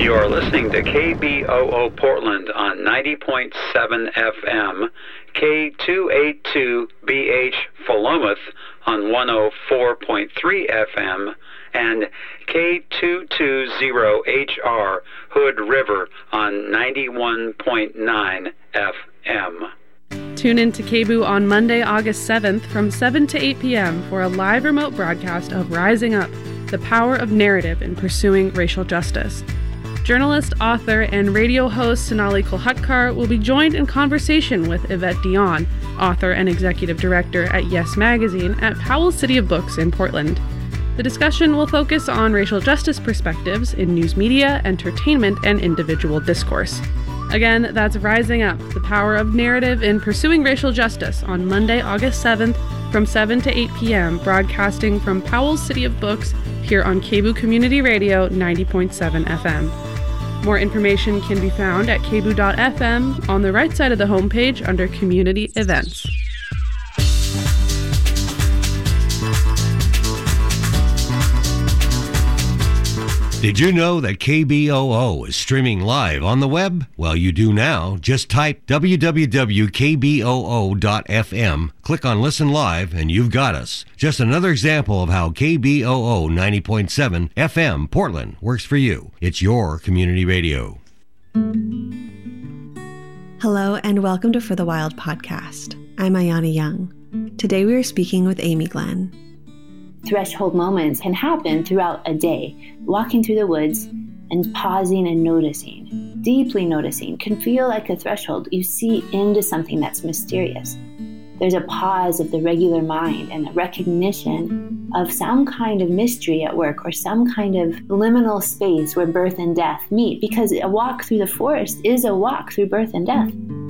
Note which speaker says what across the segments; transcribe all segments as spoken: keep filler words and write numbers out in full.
Speaker 1: You are listening to K B O O Portland on ninety point seven F M, K two eighty-two B H Philomath on one oh four point three F M, and K two twenty H R Hood River on ninety-one point nine F M.
Speaker 2: Tune in to K B O O on Monday, August seventh from seven to eight p.m. for a live remote broadcast of Rising Up, the Power of Narrative in Pursuing Racial Justice. Journalist, author, and radio host Sonali Kolhatkar will be joined in conversation with Yvette Dion, author and executive director at Yes Magazine at Powell City of Books in Portland. The discussion will focus on racial justice perspectives in news media, entertainment, and individual discourse. Again, that's Rising Up, the Power of Narrative in Pursuing Racial Justice on Monday, August seventh from seven to eight p.m., broadcasting from Powell City of Books here on K B O O Community Radio ninety point seven F M. More information can be found at k b o o dot f m on the right side of the homepage under Community Events.
Speaker 3: Did you know that K B O O is streaming live on the web? Well, you do now. Just type w w w dot k b o o dot f m, click on Listen Live, and you've got us. Just another example of how K B O O ninety point seven F M Portland works for you. It's your community radio.
Speaker 4: Hello, and welcome to For the Wild podcast. I'm Ayana Young. Today we are speaking with Amy Glenn.
Speaker 5: Threshold moments can happen throughout a day. Walking through the woods and pausing and noticing, deeply noticing, can feel like a threshold. You see into something that's mysterious. There's a pause of the regular mind and a recognition of some kind of mystery at work or some kind of liminal space where birth and death meet, because a walk through the forest is a walk through birth and death.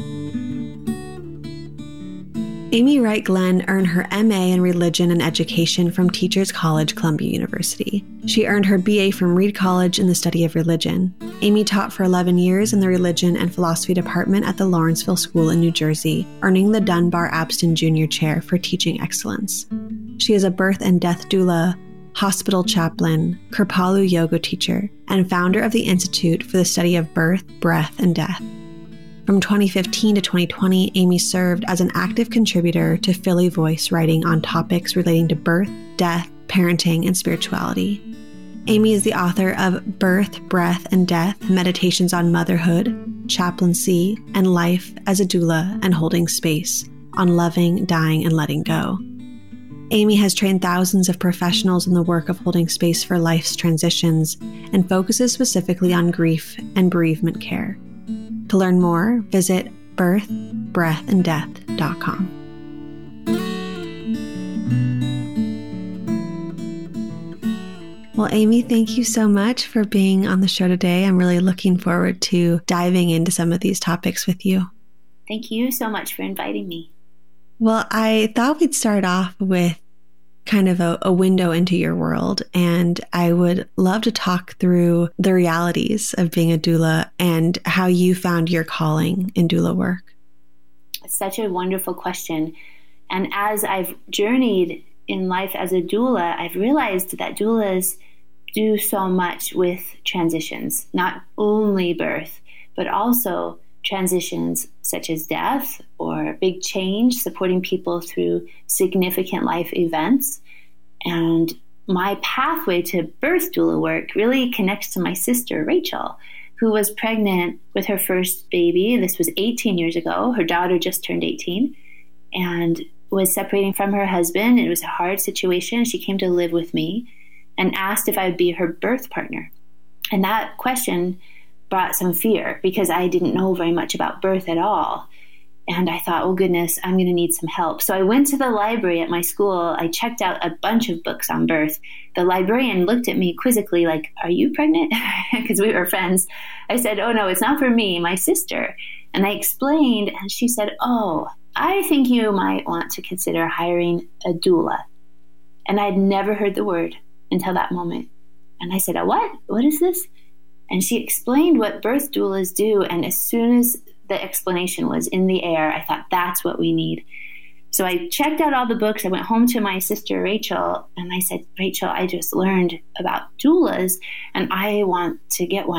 Speaker 4: Amy Wright Glenn earned her M A in Religion and Education from Teachers College, Columbia University. She earned her B A from Reed College in the study of religion. Amy taught for eleven years in the Religion and Philosophy Department at the Lawrenceville School in New Jersey, earning the Dunbar Abston Junior Chair for Teaching Excellence. She is a birth and death doula, hospital chaplain, Kripalu yoga teacher, and founder of the Institute for the Study of Birth, Breath, and Death. From twenty fifteen to twenty twenty, Amy served as an active contributor to Philly Voice, writing on topics relating to birth, death, parenting, and spirituality. Amy is the author of Birth, Breath, and Death, Meditations on Motherhood, Chaplaincy, and Life as a Doula and Holding Space on Loving, Dying, and Letting Go. Amy has trained thousands of professionals in the work of holding space for life's transitions and focuses specifically on grief and bereavement care. To learn more, visit birth breath and death dot com. Well, Amy, thank you so much for being on the show today. I'm really looking forward to diving into some of these topics with you.
Speaker 5: Thank you so much for inviting me.
Speaker 4: Well, I thought we'd start off with kind of a, a window into your world, and I would love to talk through the realities of being a doula and how you found your calling in doula work.
Speaker 5: Such a wonderful question. And as I've journeyed in life as a doula, I've realized that doulas do so much with transitions, not only birth, but also transitions such as death or big change, supporting people through significant life events. And my pathway to birth doula work really connects to my sister, Rachel, who was pregnant with her first baby. This was eighteen years ago. Her daughter just turned eighteen and was separating from her husband. It was a hard situation. She came to live with me and asked if I would be her birth partner. And that question brought some fear because I didn't know very much about birth at all. And I thought, oh goodness, I'm going to need some help. So I went to the library at my school. I checked out a bunch of books on birth. The librarian looked at me quizzically like, are you pregnant? Because we were friends. I said, oh no, it's not for me, my sister. And I explained, and she said, oh, I think you might want to consider hiring a doula. And I'd never heard the word until that moment. And I said, a what? What is this? And she explained what birth doulas do. And as soon as the explanation was in the air, I thought, that's what we need. So I checked out all the books. I went home to my sister, Rachel, and I said, Rachel, I just learned about doulas, and I want to get one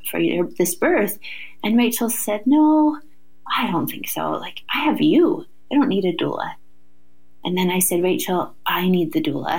Speaker 5: for your, this birth? And Rachel said, no, I don't think so. Like, I have you. I don't need a doula. And then I said, Rachel, I need the doula.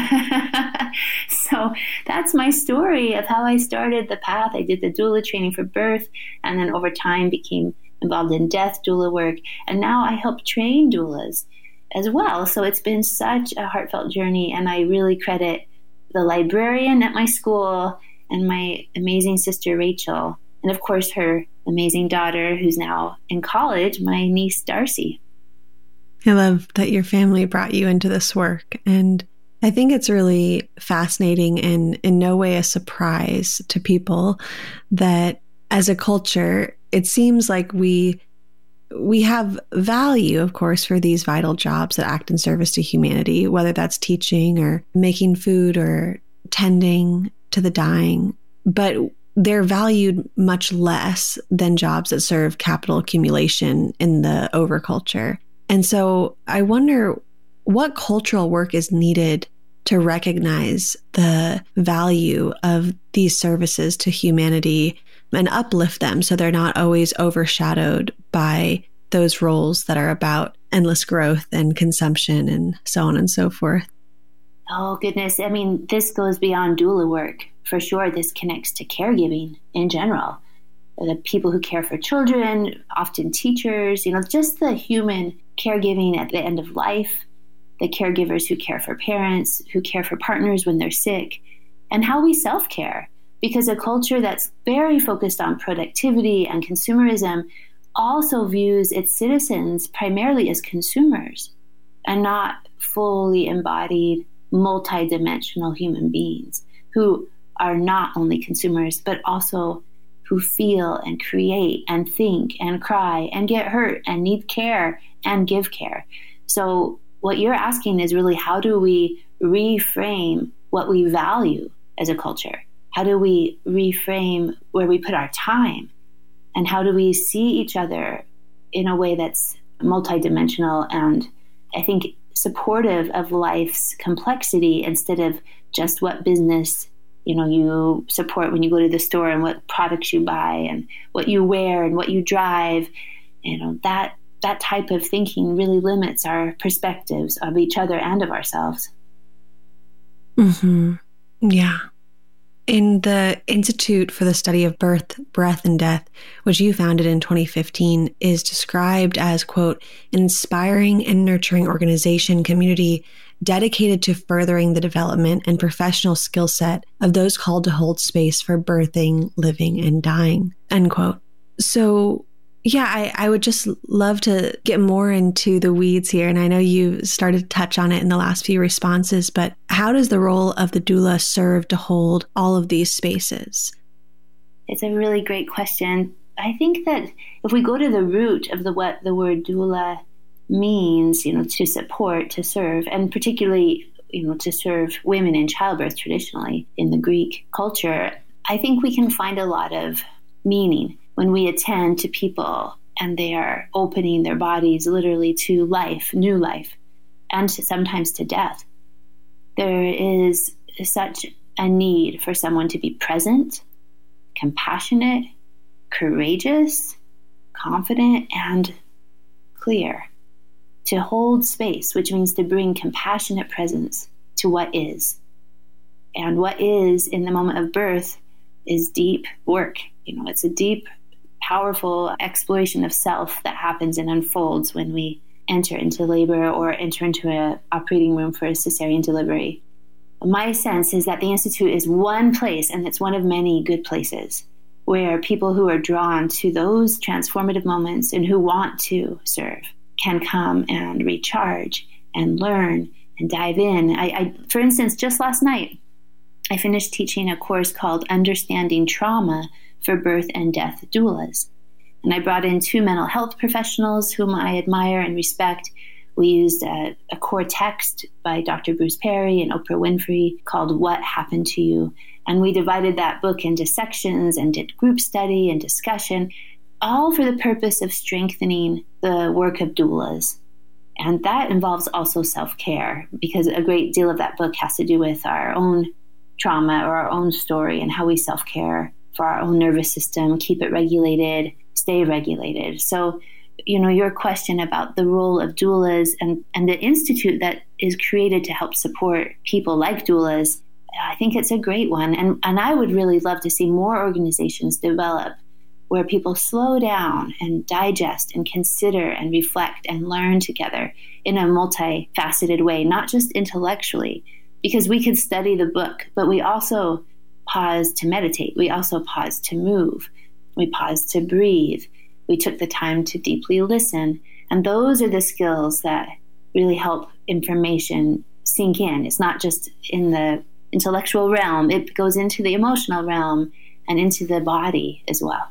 Speaker 5: So that's my story of how I started the path. I did the doula training for birth, and then over time became involved in death doula work. And now I help train doulas as well. So it's been such a heartfelt journey. And I really credit the librarian at my school and my amazing sister, Rachel. And of course, her amazing daughter, who's now in college, my niece, Darcy.
Speaker 4: I love that your family brought you into this work. And I think it's really fascinating and in no way a surprise to people that as a culture, it seems like we we have value, of course, for these vital jobs that act in service to humanity, whether that's teaching or making food or tending to the dying. But they're valued much less than jobs that serve capital accumulation in the overculture. And so I wonder what cultural work is needed to recognize the value of these services to humanity and uplift them so they're not always overshadowed by those roles that are about endless growth and consumption and so on and so forth.
Speaker 5: Oh, goodness. I mean, this goes beyond doula work. For sure, this connects to caregiving in general. The people who care for children, often teachers, you know, just the human caregiving at the end of life, the caregivers who care for parents, who care for partners when they're sick, and how we self-care. Because a culture that's very focused on productivity and consumerism also views its citizens primarily as consumers and not fully embodied, multidimensional human beings who are not only consumers, but also who feel and create and think and cry and get hurt and need care and give care. So what you're asking is really, how do we reframe what we value as a culture? How do we reframe where we put our time? And how do we see each other in a way that's multidimensional and, I think, supportive of life's complexity instead of just what business, you know, you support when you go to the store and what products you buy and what you wear and what you drive. You know, that that type of thinking really limits our perspectives of each other and of ourselves.
Speaker 4: Mm-hmm. Yeah. In the Institute for the Study of Birth, Breath, and Death, which you founded in twenty fifteen, is described as, quote, an inspiring and nurturing organization community dedicated to furthering the development and professional skill set of those called to hold space for birthing, living, and dying, end quote. So, yeah, I, I would just love to get more into the weeds here. And I know you started to touch on it in the last few responses, but how does the role of the doula serve to hold all of these spaces?
Speaker 5: It's a really great question. I think that if we go to the root of the what the word doula means, you know, to support, to serve, and particularly, you know, to serve women in childbirth traditionally in the Greek culture, I think we can find a lot of meaning when we attend to people and they are opening their bodies literally to life, new life, and to, sometimes to death. There is such a need for someone to be present, compassionate, courageous, confident, and clear. To hold space, which means to bring compassionate presence to what is. And what is in the moment of birth is deep work. You know, it's a deep, powerful exploration of self that happens and unfolds when we enter into labor or enter into an operating room for a cesarean delivery. My sense is that the Institute is one place, and it's one of many good places, where people who are drawn to those transformative moments and who want to serve can come and recharge and learn and dive in. I, I, for instance, just last night, I finished teaching a course called Understanding Trauma for Birth and Death Doulas. And I brought in two mental health professionals whom I admire and respect. We used a, a core text by Doctor Bruce Perry and Oprah Winfrey called What Happened to You? And we divided that book into sections and did group study and discussion, all for the purpose of strengthening the work of doulas. And that involves also self-care, because a great deal of that book has to do with our own trauma or our own story and how we self-care for our own nervous system, keep it regulated, stay regulated. So, you know, your question about the role of doulas and, and the institute that is created to help support people like doulas, I think it's a great one. And, and I would really love to see more organizations develop where people slow down and digest and consider and reflect and learn together in a multifaceted way, not just intellectually, because we could study the book, but we also pause to meditate. We also pause to move. We pause to breathe. We took the time to deeply listen. And those are the skills that really help information sink in. It's not just in the intellectual realm. It goes into the emotional realm and into the body as well.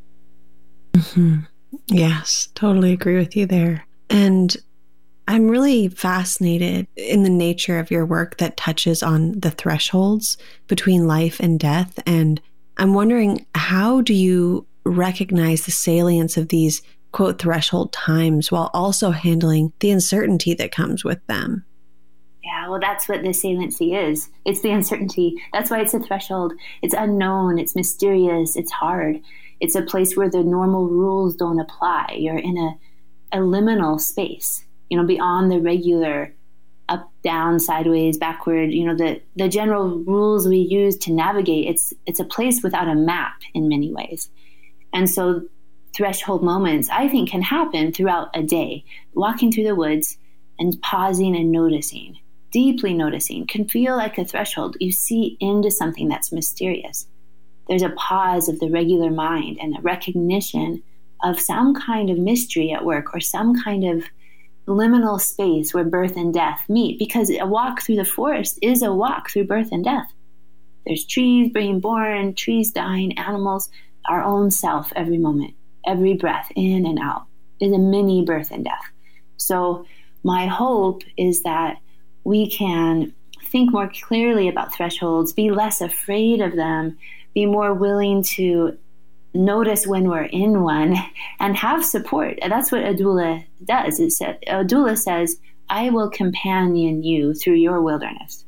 Speaker 4: Mm-hmm. Yes, totally agree with you there. And I'm really fascinated in the nature of your work that touches on the thresholds between life and death. And I'm wondering, how do you recognize the salience of these, quote, threshold times while also handling the uncertainty that comes with them?
Speaker 5: Yeah, well, that's what the saliency is. It's the uncertainty. That's why it's a threshold. It's unknown. It's mysterious. It's hard. It's a place where the normal rules don't apply. You're in a, a liminal space, you know, beyond the regular up, down, sideways, backward, you know, the, the general rules we use to navigate. It's, it's a place without a map in many ways. And so threshold moments, I think, can happen throughout a day. Walking through the woods and pausing and noticing, deeply noticing, can feel like a threshold. You see into something that's mysterious. There's a pause of the regular mind and a recognition of some kind of mystery at work or some kind of liminal space where birth and death meet, because a walk through the forest is a walk through birth and death. There's trees being born, trees dying, animals, our own self every moment, every breath in and out is a mini birth and death. So my hope is that we can think more clearly about thresholds, be less afraid of them, be more willing to notice when we're in one, and have support. And that's what a doula does. It's a, a doula says, I will companion you through your wilderness.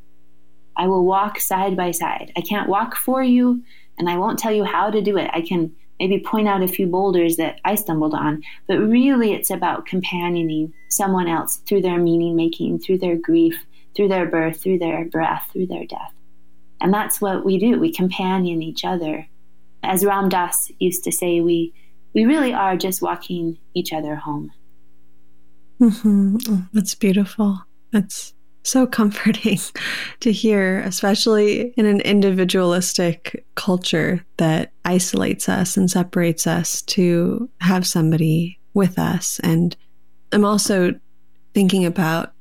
Speaker 5: I will walk side by side. I can't walk for you, and I won't tell you how to do it. I can maybe point out a few boulders that I stumbled on, but really it's about companioning someone else through their meaning making, through their grief, through their birth, through their breath, through their death. And that's what we do. We companion each other. As Ram Dass used to say, we we really are just walking each other home.
Speaker 4: Mm-hmm. Oh, that's beautiful. That's so comforting to hear, especially in an individualistic culture that isolates us and separates us, to have somebody with us. And I'm also thinking about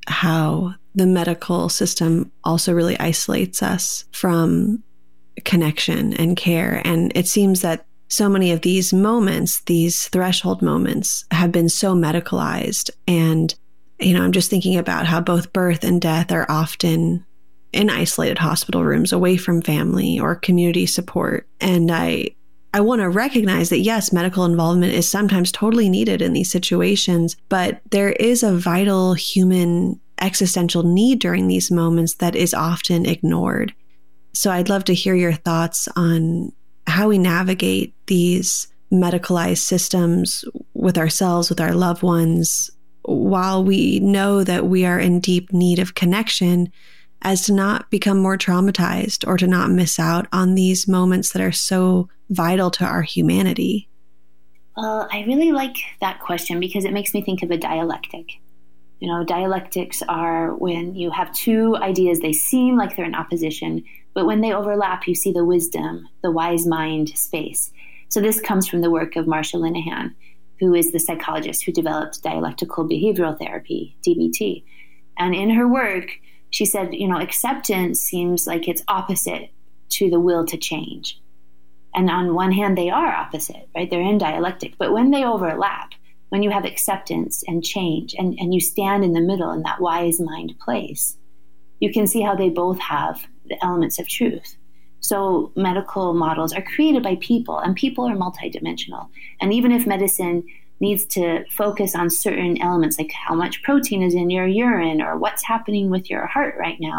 Speaker 4: how the medical system also really isolates us from connection and care. And it seems that so many of these moments, these threshold moments, have been so medicalized. And, you know, I'm just thinking about how both birth and death are often in isolated hospital rooms, away from family or community support. And I, I want to recognize that, yes, medical involvement is sometimes totally needed in these situations, but there is a vital human existential need during these moments that is often ignored. So I'd love to hear your thoughts on how we navigate these medicalized systems with ourselves, with our loved ones, while we know that we are in deep need of connection, as to not become more traumatized or to not miss out on these moments that are so vital to our humanity.
Speaker 5: Well, I really like that question because it makes me think of a dialectic. You know, dialectics are when you have two ideas, they seem like they're in opposition, but when they overlap, you see the wisdom, the wise mind space. So this comes from the work of Marsha Linehan, who is the psychologist who developed dialectical behavioral therapy, D B T. And in her work, she said, you know, acceptance seems like it's opposite to the will to change. And on one hand, they are opposite, right? They're in dialectic. But when they overlap, when you have acceptance and change, and, and you stand in the middle in that wise mind place, you can see how they both have the elements of truth. So medical models are created by people, and people are multidimensional. And even if medicine needs to focus on certain elements, like how much protein is in your urine, or what's happening with your heart right now,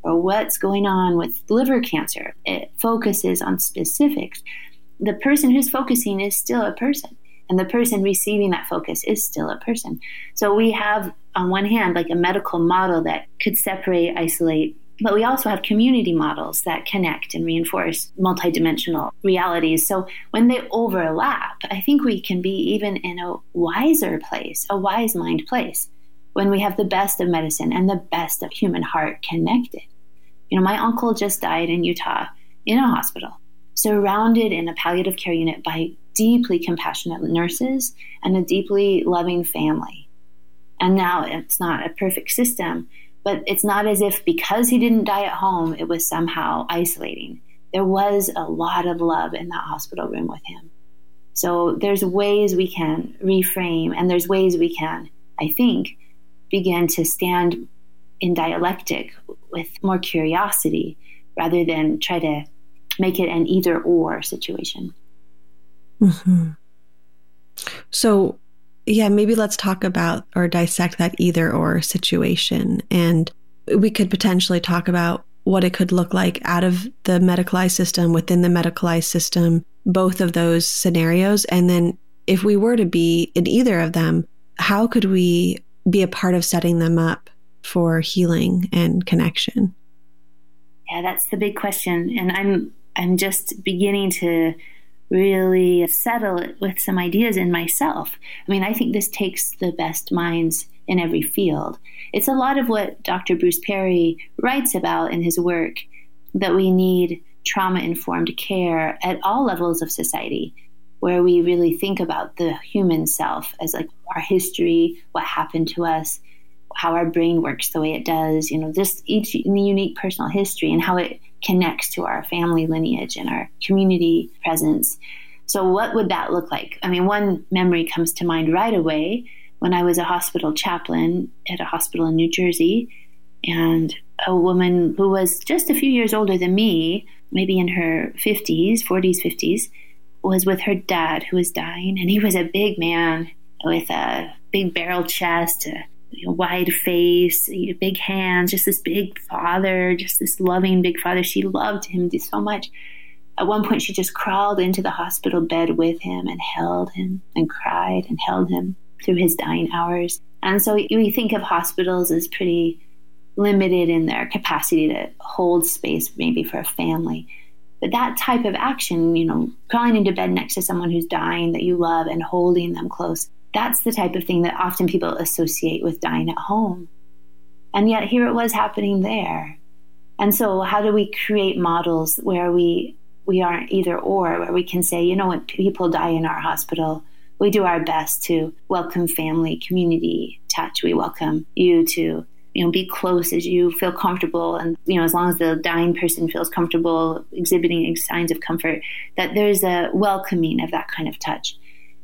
Speaker 5: or what's going on with liver cancer. It focuses on specifics. The person who's focusing is still a person, and the person receiving that focus is still a person. So we have, on one hand, like a medical model that could separate, isolate, but we also have community models that connect and reinforce multidimensional realities. So when they overlap, I think we can be even in a wiser place, a wise mind place, when we have the best of medicine and the best of human heart connected. You know, my uncle just died in Utah in a hospital, surrounded in a palliative care unit by deeply compassionate nurses and a deeply loving family. And now it's not a perfect system, but it's not as if because he didn't die at home, it was somehow isolating. There was a lot of love in that hospital room with him. So there's ways we can reframe, and there's ways we can, I think, begin to stand in dialectic with more curiosity rather than try to make it an either or situation.
Speaker 4: Mm-hmm. So, yeah, maybe let's talk about or dissect that either or situation. And we could potentially talk about what it could look like out of the medicalized system, within the medicalized system, both of those scenarios. And then if we were to be in either of them, how could we be a part of setting them up for healing and connection?
Speaker 5: Yeah, that's the big question. And I'm I'm just beginning to really settle it with some ideas in myself. I mean, I think this takes the best minds in every field. It's a lot of what Doctor Bruce Perry writes about in his work, that we need trauma-informed care at all levels of society, where we really think about the human self as like our history, what happened to us, how our brain works the way it does, you know, just each unique personal history and how it connects to our family lineage and our community presence. So what would that look like? I mean, one memory comes to mind right away when I was a hospital chaplain at a hospital in New Jersey, and a woman who was just a few years older than me, maybe in her fifties, forties, fifties, was with her dad who was dying. And he was a big man with a big barrel chest, a you know, wide face, big hands, just this big father, just this loving big father. She loved him so much. At one point, she just crawled into the hospital bed with him and held him and cried and held him through his dying hours. And so we think of hospitals as pretty limited in their capacity to hold space maybe for a family. But that type of action, you know, crawling into bed next to someone who's dying that you love and holding them close, that's the type of thing that often people associate with dying at home. And yet here it was happening there. And so how do we create models where we we aren't either or, where we can say, you know, when people die in our hospital, we do our best to welcome family, community touch. We welcome you to, you know, be close as you feel comfortable. And, you know, as long as the dying person feels comfortable exhibiting signs of comfort, that there's a welcoming of that kind of touch.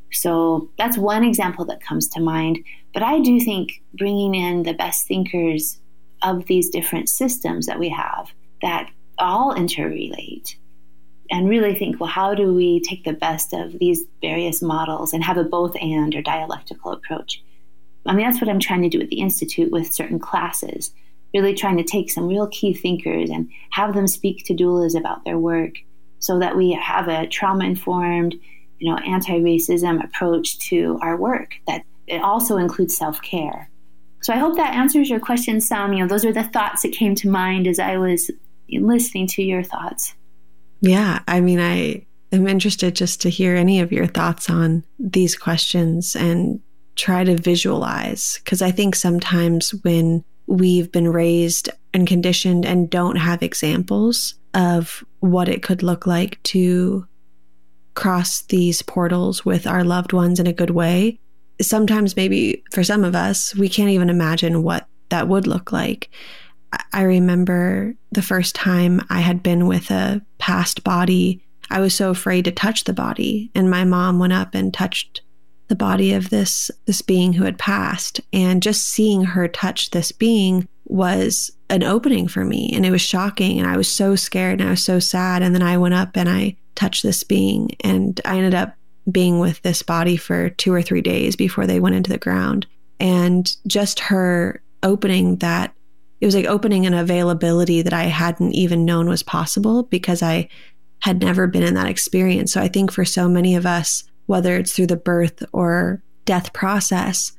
Speaker 5: So that's one example that comes to mind. But I do think bringing in the best thinkers of these different systems that we have that all interrelate, and really think, well, how do we take the best of these various models and have a both and or dialectical approach? I mean, that's what I'm trying to do at the Institute with certain classes, really trying to take some real key thinkers and have them speak to doulas about their work so that we have a trauma-informed, you know, anti-racism approach to our work that it also includes self-care. So I hope that answers your question, Sam. You know, those are the thoughts that came to mind as I was listening to your thoughts.
Speaker 4: Yeah, I mean, I am interested just to hear any of your thoughts on these questions and try to visualize, because I think sometimes when we've been raised and conditioned and don't have examples of what it could look like to cross these portals with our loved ones in a good way, sometimes maybe for some of us, we can't even imagine what that would look like. I remember the first time I had been with a past body, I was so afraid to touch the body. And my mom went up and touched the body of this, this being who had passed. And just seeing her touch this being was an opening for me. And it was shocking. And I was so scared and I was so sad. And then I went up and I touched this being. And I ended up being with this body for two or three days before they went into the ground. And just her opening that it was like opening an availability that I hadn't even known was possible because I had never been in that experience. So I think for so many of us, whether it's through the birth or death process,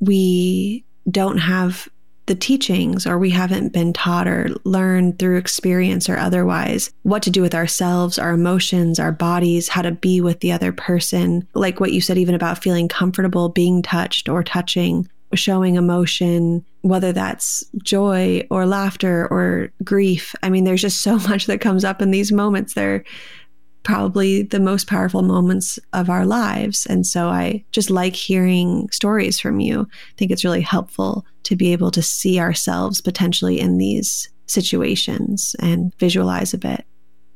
Speaker 4: we don't have the teachings, or we haven't been taught or learned through experience or otherwise what to do with ourselves, our emotions, our bodies, how to be with the other person. Like what you said, even about feeling comfortable being touched or touching, showing emotion, whether that's joy or laughter or grief. I mean, there's just so much that comes up in these moments. They're probably the most powerful moments of our lives. And so I just like hearing stories from you. I think it's really helpful to be able to see ourselves potentially in these situations and visualize a bit.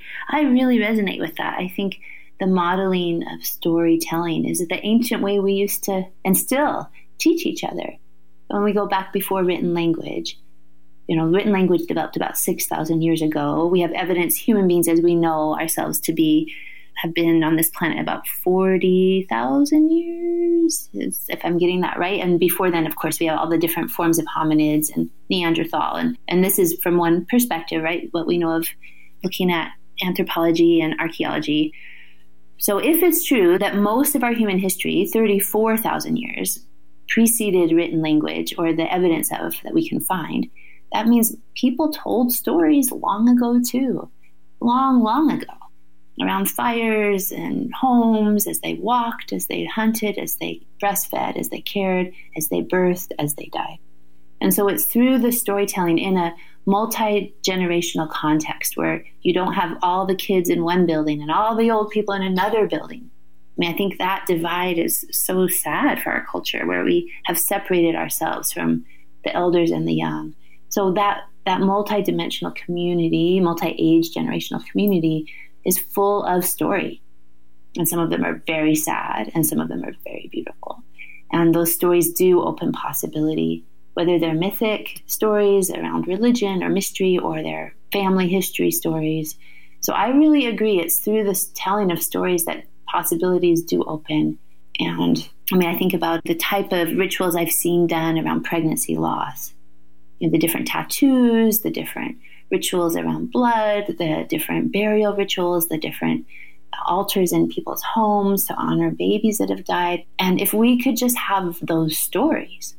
Speaker 5: I really resonate with that. I think the modeling of storytelling is the ancient way we used to, and still, teach each other. When we go back before written language, you know, written language developed about six thousand years ago. We have evidence human beings as we know ourselves to be have been on this planet about forty thousand years, if I'm getting that right. And before then, of course, we have all the different forms of hominids and Neanderthal. And, and this is from one perspective, right? What we know of looking at anthropology and archaeology. So if it's true that most of our human history, thirty-four thousand years, preceded written language, or the evidence of that we can find, that means people told stories long ago too, long, long ago, around fires and homes, as they walked, as they hunted, as they breastfed, as they cared, as they birthed, as they died. And so it's through the storytelling in a multi-generational context where you don't have all the kids in one building and all the old people in another building. I mean, I think that divide is so sad for our culture, where we have separated ourselves from the elders and the young. So that that multi-dimensional community, multi-age generational community is full of story. And some of them are very sad, and some of them are very beautiful. And those stories do open possibility, whether they're mythic stories around religion or mystery, or they're family history stories. So I really agree. It's through this telling of stories that possibilities do open. And I mean, I think about the type of rituals I've seen done around pregnancy loss. You know, the different tattoos, the different rituals around blood, the different burial rituals, the different altars in people's homes to honor babies that have died. And if we could just have those stories,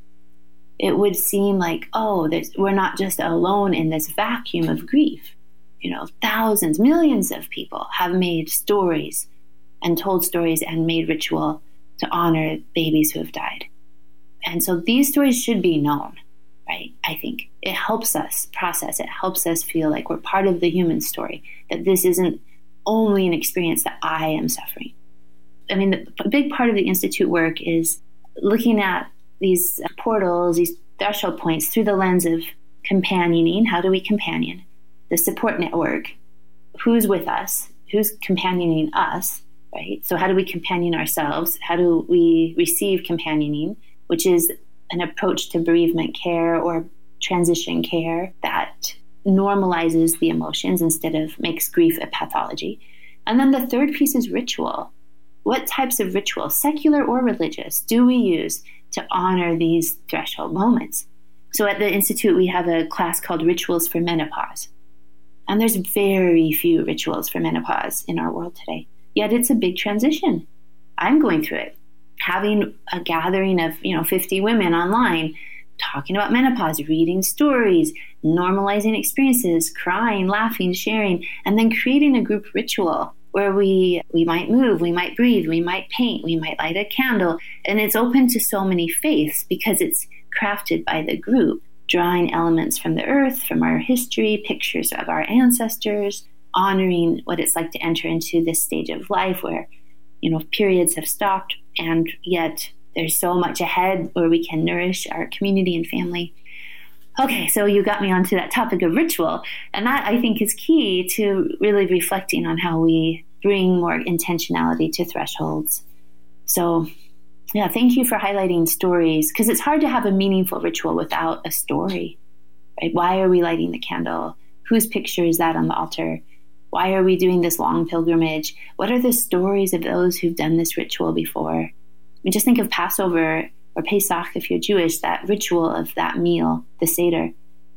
Speaker 5: it would seem like, oh, we're not just alone in this vacuum of grief. You know, thousands, millions of people have made stories and told stories and made ritual to honor babies who have died. And so these stories should be known. Right? I think it helps us process. It helps us feel like we're part of the human story, that this isn't only an experience that I am suffering. I mean, the, a big part of the Institute work is looking at these portals, these threshold points through the lens of companioning. How do we companion? The support network. Who's with us? Who's companioning us? Right? So how do we companion ourselves? How do we receive companioning, which is an approach to bereavement care or transition care that normalizes the emotions instead of makes grief a pathology. And then the third piece is ritual. What types of ritual, secular or religious, do we use to honor these threshold moments? So at the Institute, we have a class called Rituals for Menopause. And there's very few rituals for menopause in our world today. Yet it's a big transition. I'm going through it. Having a gathering of, you know, fifty women online, talking about menopause, reading stories, normalizing experiences, crying, laughing, sharing, and then creating a group ritual where we we might move, we might breathe, we might paint, we might light a candle. And it's open to so many faiths because it's crafted by the group, drawing elements from the earth, from our history, pictures of our ancestors, honoring what it's like to enter into this stage of life where, you know, periods have stopped, and yet there's so much ahead where we can nourish our community and family. Okay, so you got me onto that topic of ritual, and that I think is key to really reflecting on how we bring more intentionality to thresholds. So, yeah, thank you for highlighting stories, because it's hard to have a meaningful ritual without a story, right? Why are we lighting the candle? Whose picture is that on the altar? Why are we doing this long pilgrimage? What are the stories of those who've done this ritual before? I mean, just think of Passover or Pesach if you're Jewish, that ritual of that meal, the Seder.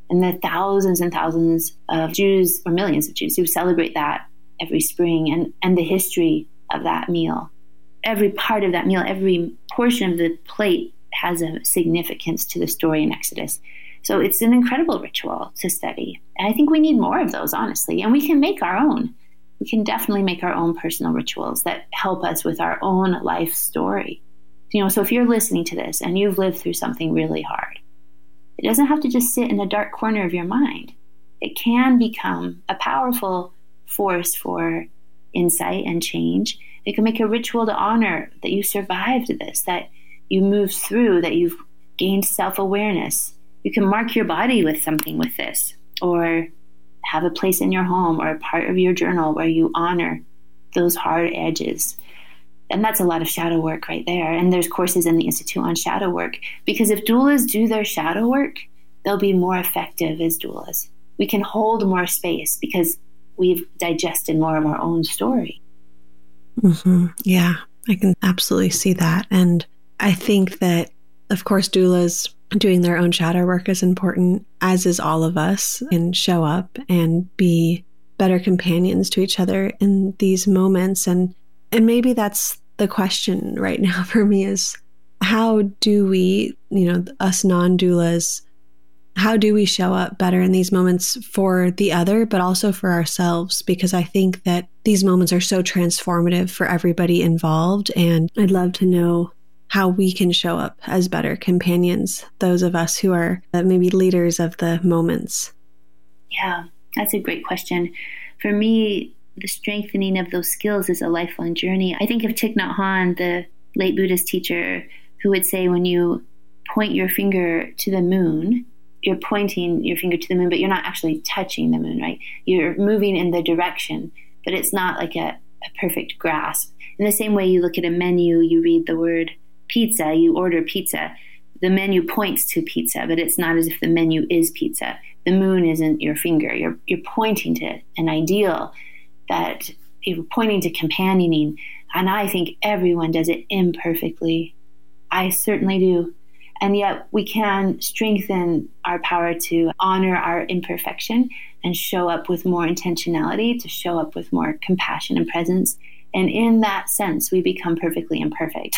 Speaker 5: And the thousands and thousands of Jews, or millions of Jews, who celebrate that every spring, and, and the history of that meal. Every part of that meal, every portion of the plate has a significance to the story in Exodus. So it's an incredible ritual to study. And I think we need more of those, honestly. And we can make our own. We can definitely make our own personal rituals that help us with our own life story. You know, so if you're listening to this and you've lived through something really hard, it doesn't have to just sit in a dark corner of your mind. It can become a powerful force for insight and change. It can make a ritual to honor that you survived this, that you moved through, that you've gained self-awareness. You can mark your body with something with this, or have a place in your home or a part of your journal where you honor those hard edges. And that's a lot of shadow work right there. And there's courses in the Institute on shadow work, because if doulas do their shadow work, they'll be more effective as doulas. We can hold more space because we've digested more of our own story.
Speaker 4: Mm-hmm. Yeah, I can absolutely see that. And I think that, of course, doulas doing their own shadow work is important, as is all of us, and show up and be better companions to each other in these moments. And and maybe that's the question right now for me, is how do we, you know, us non-doulas, how do we show up better in these moments for the other, but also for ourselves? Because I think that these moments are so transformative for everybody involved. And I'd love to know how we can show up as better companions, those of us who are maybe leaders of the moments.
Speaker 5: Yeah, that's a great question. For me, the strengthening of those skills is a lifelong journey. I think of Thich Nhat Hanh, the late Buddhist teacher, who would say when you point your finger to the moon, you're pointing your finger to the moon, but you're not actually touching the moon, right? You're moving in the direction, but it's not like a, a perfect grasp. In the same way you look at a menu, you read the word pizza, you order pizza. The menu points to pizza, but it's not as if the menu is pizza. The moon isn't your finger. You're you're pointing to an ideal, that you're pointing to companioning. And I think everyone does it imperfectly. I certainly do. And yet we can strengthen our power to honor our imperfection and show up with more intentionality, to show up with more compassion and presence. And in that sense, we become perfectly imperfect.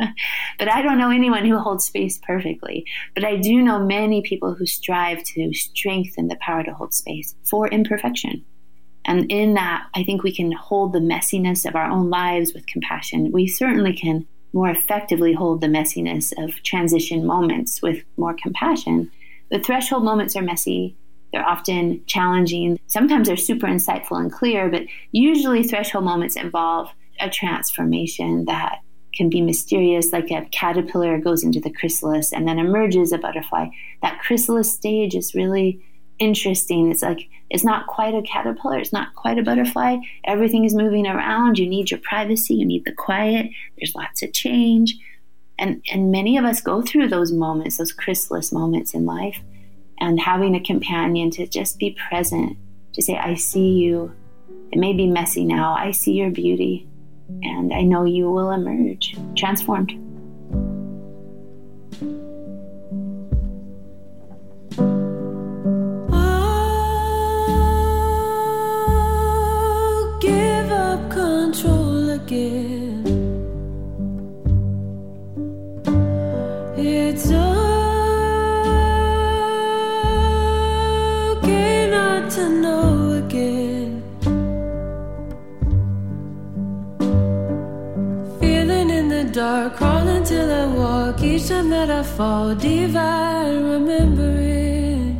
Speaker 5: But I don't know anyone who holds space perfectly. But I do know many people who strive to strengthen the power to hold space for imperfection. And in that, I think we can hold the messiness of our own lives with compassion. We certainly can more effectively hold the messiness of transition moments with more compassion. The threshold moments are messy. They're often challenging. Sometimes they're super insightful and clear, but usually threshold moments involve a transformation that can be mysterious, like a caterpillar goes into the chrysalis and then emerges a butterfly. That chrysalis stage is really interesting. It's like, it's not quite a caterpillar. It's not quite a butterfly. Everything is moving around. You need your privacy. You need the quiet. There's lots of change. And, and many of us go through those moments, those chrysalis moments in life. And having a companion to just be present, to say, I see you. It may be messy now. I see your beauty. And I know you will emerge transformed.
Speaker 6: Oh, give up control again. It's all to know again. Feeling in the dark, crawling till I walk. Each time that I fall, divine remembering.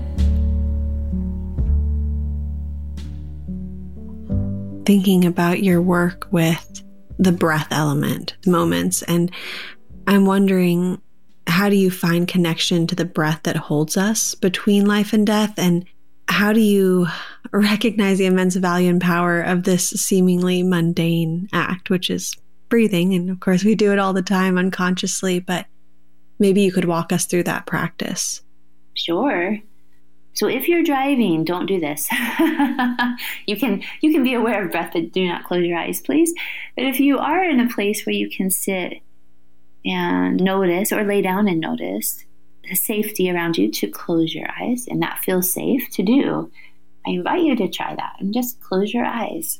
Speaker 4: Thinking about your work with the breath element moments, and I'm wondering, how do you find connection to the breath that holds us between life and death? And how do you recognize the immense value and power of this seemingly mundane act, which is breathing? And of course, we do it all the time unconsciously, but maybe you could walk us through that practice.
Speaker 5: Sure. So if you're driving, don't do this. you can you can be aware of breath, but do not close your eyes, please. But if you are in a place where you can sit and notice, or lay down and notice, the safety around you to close your eyes, and that feels safe to do, I invite you to try that and just close your eyes.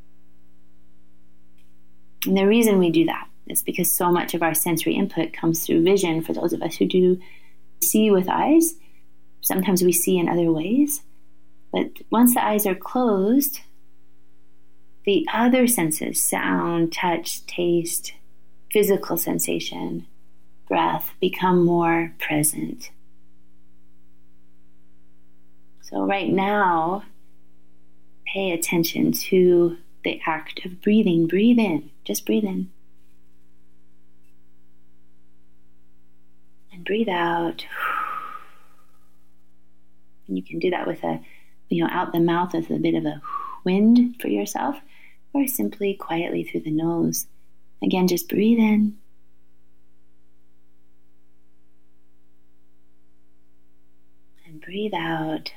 Speaker 5: And the reason we do that is because so much of our sensory input comes through vision. For those of us who do see with eyes, sometimes we see in other ways. But once the eyes are closed, the other senses, sound, touch, taste, physical sensation, breath, become more present. So right now, pay attention to the act of breathing. Breathe in. Just breathe in. And breathe out. And you can do that with a, you know, out the mouth with a bit of a wind for yourself, or simply quietly through the nose. Again, just breathe in. And breathe out.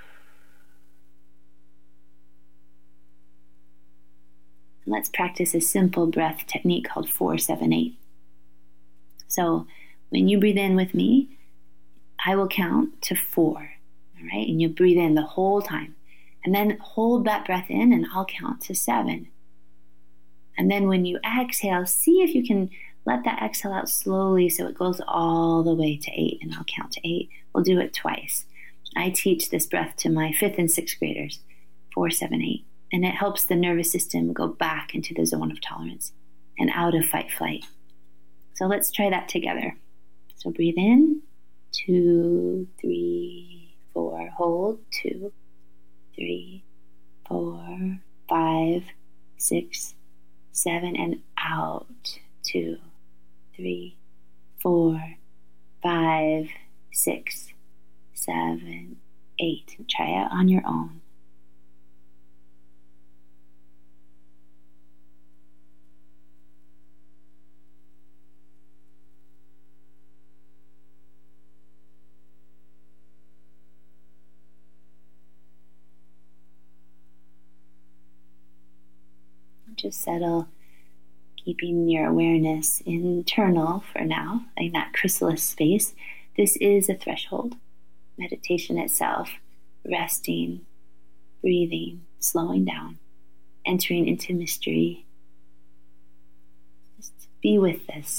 Speaker 5: And let's practice a simple breath technique called four seven eight. So when you breathe in with me, I will count to four. All right, and you breathe in the whole time. And then hold that breath in, and I'll count to seven. And then when you exhale, see if you can let that exhale out slowly so it goes all the way to eight, and I'll count to eight. We'll do it twice. I teach this breath to my fifth and sixth graders, four, seven, eight, and it helps the nervous system go back into the zone of tolerance and out of fight flight. So let's try that together. So breathe in, two, three, four, hold, two, three, four, five, six, seven, and out, two, three, four, five, six, seven, eight. Try it on your own. Just settle, keeping your awareness internal for now, in that chrysalis space. This is a threshold. Meditation itself, resting, breathing, slowing down, entering into mystery. Just be with this.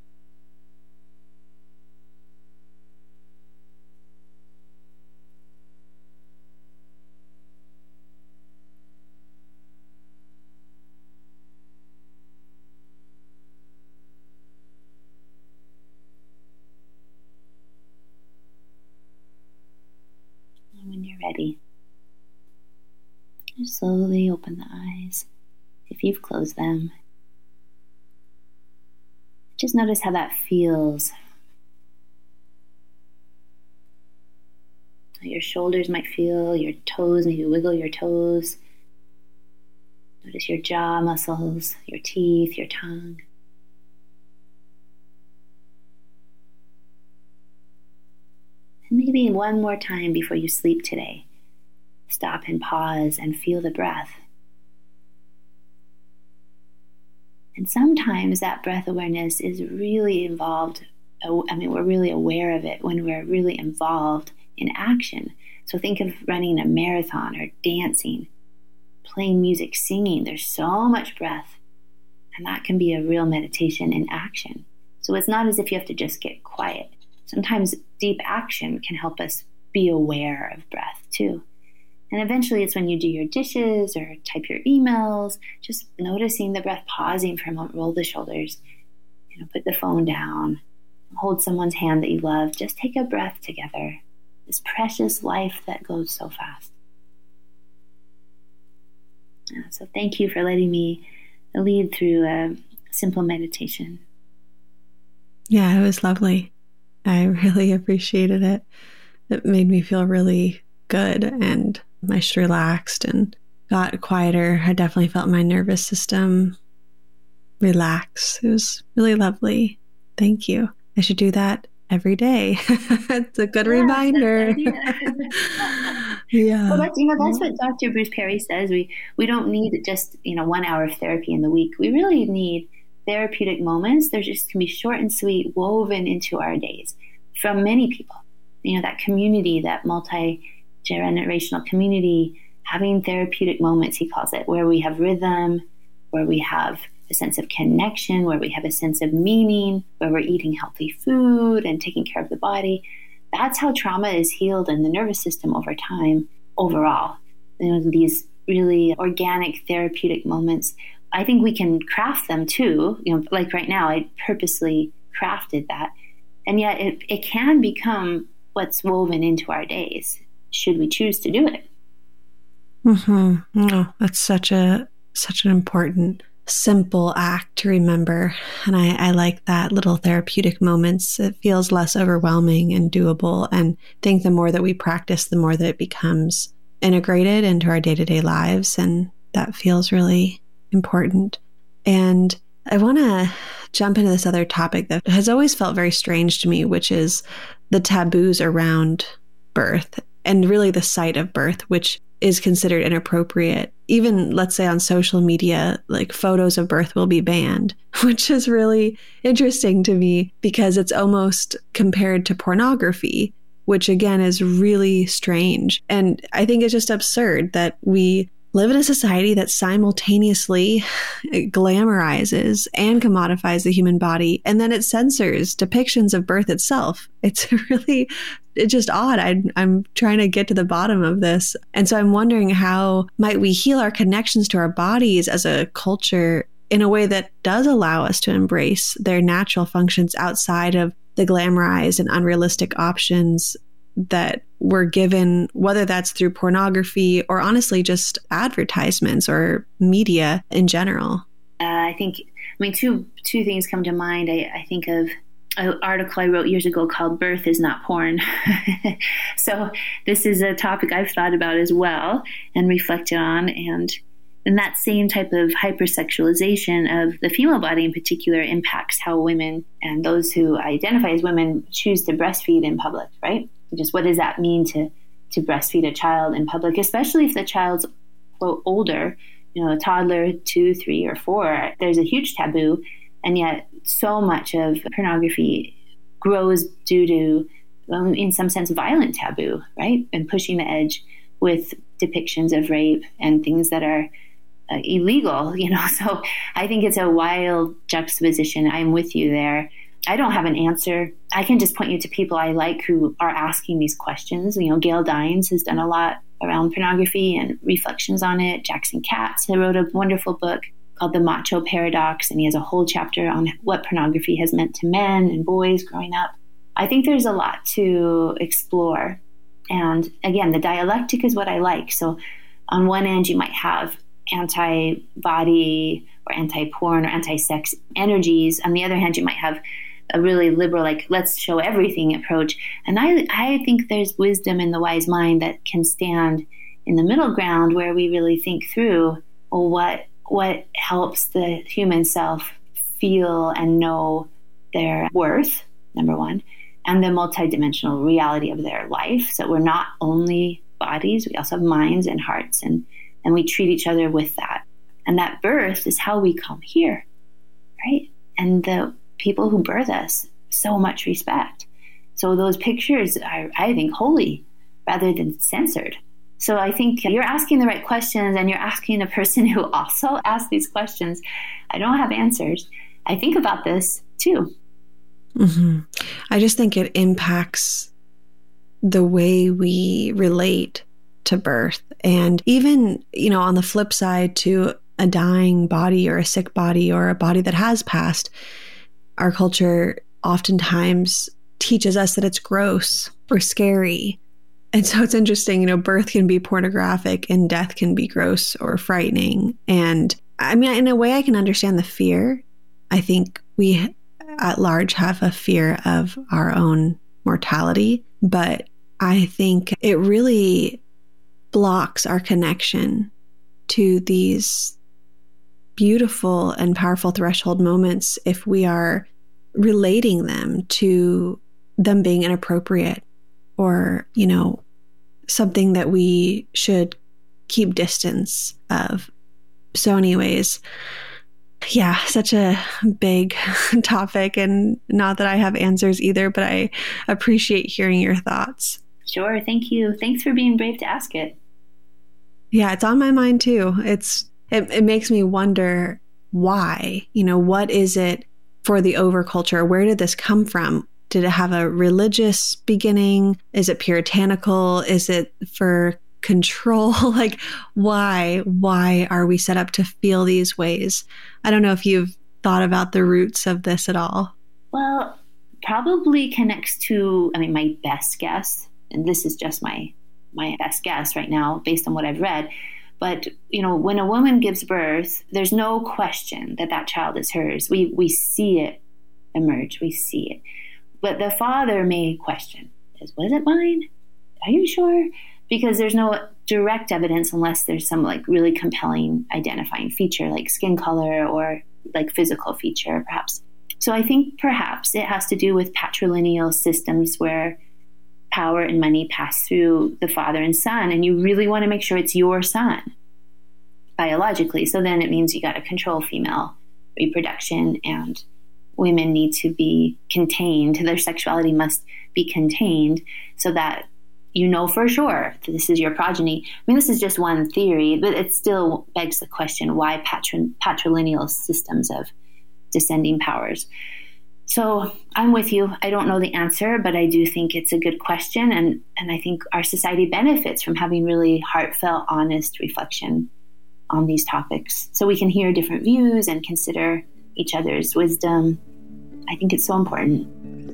Speaker 5: Ready. Just slowly open the eyes if you've closed them. Just notice how that feels. Your shoulders might feel, your toes, maybe wiggle your toes. Notice your jaw muscles, your teeth, your tongue. And maybe one more time before you sleep today, stop and pause and feel the breath. And sometimes that breath awareness is really involved. I mean, we're really aware of it when we're really involved in action. So think of running a marathon or dancing, playing music, singing. There's so much breath, and that can be a real meditation in action. So it's not as if you have to just get quiet. Sometimes deep action can help us be aware of breath too. And eventually it's when you do your dishes or type your emails, just noticing the breath, pausing for a moment, roll the shoulders, you know, put the phone down, hold someone's hand that you love, just take a breath together. This precious life that goes so fast. Yeah, so thank you for letting me lead through a simple meditation.
Speaker 4: Yeah, it was lovely. I really appreciated it. It made me feel really good, and I just relaxed and got quieter. I definitely felt my nervous system relax. It was really lovely. Thank you. I should do that every day. It's a good yeah, reminder. Yeah.
Speaker 5: Well, that's, you know, that's what Doctor Bruce Perry says. We we don't need just, you know, one hour of therapy in the week. We really need therapeutic moments. They're just can be short and sweet, woven into our days. from many people. You know, that community, that multi-generational community, having therapeutic moments, he calls it, where we have rhythm, where we have a sense of connection, where we have a sense of meaning, where we're eating healthy food and taking care of the body. That's how trauma is healed in the nervous system over time, overall. You know, these really organic therapeutic moments. I think we can craft them too. You know, like right now, I purposely crafted that. And yet it, it can become what's woven into our days, should we choose to do it.
Speaker 4: Mm-hmm. Oh, that's such a such an important, simple act to remember. And I, I like that, little therapeutic moments. It feels less overwhelming and doable. And I think the more that we practice, the more that it becomes integrated into our day-to-day lives. And that feels really important. And I want to jump into this other topic that has always felt very strange to me, which is the taboos around birth and really the sight of birth, which is considered inappropriate. Even, let's say, on social media, like photos of birth will be banned, which is really interesting to me because it's almost compared to pornography, which again is really strange. And I think it's just absurd that we live in a society that simultaneously glamorizes and commodifies the human body, and then it censors depictions of birth itself. It's really, it's just odd. I, I'm trying to get to the bottom of this. And so I'm wondering, how might we heal our connections to our bodies as a culture in a way that does allow us to embrace their natural functions outside of the glamorized and unrealistic options that we're given, whether that's through pornography or honestly just advertisements or media in general?
Speaker 5: Uh, I think, I mean, two two things come to mind. I, I think of an article I wrote years ago called "Birth is Not Porn." So this is a topic I've thought about as well and reflected on. And and that same type of hypersexualization of the female body in particular impacts how women and those who identify as women choose to breastfeed in public, right? Just what does that mean to, to breastfeed a child in public, especially if the child's, quote, older, you know, a toddler, two, three, or four. There's a huge taboo, and yet so much of pornography grows due to, um, in some sense, violent taboo, right? And pushing the edge with depictions of rape and things that are uh, illegal, you know. So I think it's a wild juxtaposition. I'm with you there. I don't have an answer. I can just point you to people I like who are asking these questions. You know, Gail Dines has done a lot around pornography and reflections on it. Jackson Katz, who wrote a wonderful book called The Macho Paradox, and he has a whole chapter on what pornography has meant to men and boys growing up. I think there's a lot to explore. And again, the dialectic is what I like. So on one end, you might have anti-body or anti-porn or anti-sex energies. On the other hand, you might have a really liberal, like, let's show everything approach. And I I think there's wisdom in the wise mind that can stand in the middle ground where we really think through, well, what what helps the human self feel and know their worth, number one, and the multidimensional reality of their life. So we're not only bodies, we also have minds and hearts, and, and we treat each other with that. And that birth is how we come here, right? And the people who birth us, so much respect. So those pictures are, I think, holy rather than censored. So I think you're asking the right questions, and you're asking a person who also asks these questions. I don't have answers. I think about this too.
Speaker 4: Mm-hmm. I just think it impacts the way we relate to birth. And even, you know, on the flip side, to a dying body or a sick body or a body that has passed, our culture oftentimes teaches us that it's gross or scary. And so it's interesting, you know, birth can be pornographic and death can be gross or frightening. And I mean, in a way, I can understand the fear. I think we at large have a fear of our own mortality, but I think it really blocks our connection to these beautiful and powerful threshold moments if we are relating them to them being inappropriate or, you know, something that we should keep distance of. So anyways, Yeah, such a big topic, and not that I have answers either, but I appreciate hearing your thoughts.
Speaker 5: Sure. Thank you. Thanks for being brave to ask it.
Speaker 4: Yeah, it's on my mind too. It's it, it makes me wonder why. You know, what is it for the overculture? Where did this come from? Did it have a religious beginning? Is it puritanical? Is it for control? Like, why? Why are we set up to feel these ways? I don't know if you've thought about the roots of this at all.
Speaker 5: Well, probably connects to, I mean, my best guess, and this is just my my best guess right now based on what I've read. But, you know, when a woman gives birth, there's no question that that child is hers. We we see it emerge. We see it. But the father may question, is, was it mine? Are you sure? Because there's no direct evidence unless there's some like really compelling identifying feature like skin color or like physical feature, perhaps. So I think perhaps it has to do with patrilineal systems where power and money pass through the father and son, and you really want to make sure it's your son biologically. So then it means you got to control female reproduction, and women need to be contained. Their sexuality must be contained so that you know for sure that this is your progeny. I mean, this is just one theory, but it still begs the question, why patron, patrilineal systems of descending powers? So I'm with you. I don't know the answer, but I do think it's a good question. And, and I think our society benefits from having really heartfelt, honest reflection on these topics so we can hear different views and consider each other's wisdom. I think it's so important.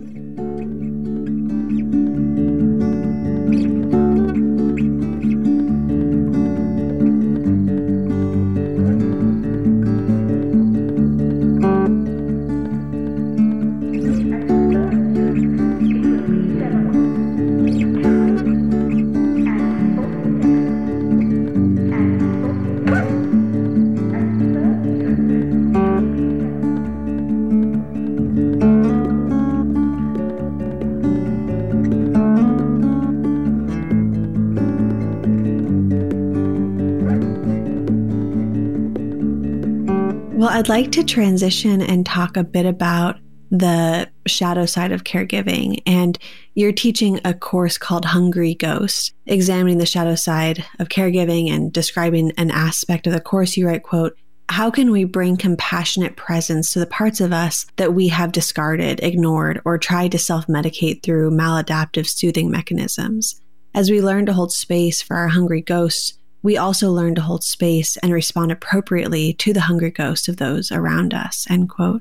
Speaker 4: Well, I'd like to transition and talk a bit about the shadow side of caregiving. And you're teaching a course called Hungry Ghost, examining the shadow side of caregiving and describing an aspect of the course. You write, quote, "How can we bring compassionate presence to the parts of us that we have discarded, ignored, or tried to self-medicate through maladaptive soothing mechanisms? As we learn to hold space for our hungry ghosts, we also learn to hold space and respond appropriately to the hungry ghosts of those around us," end quote.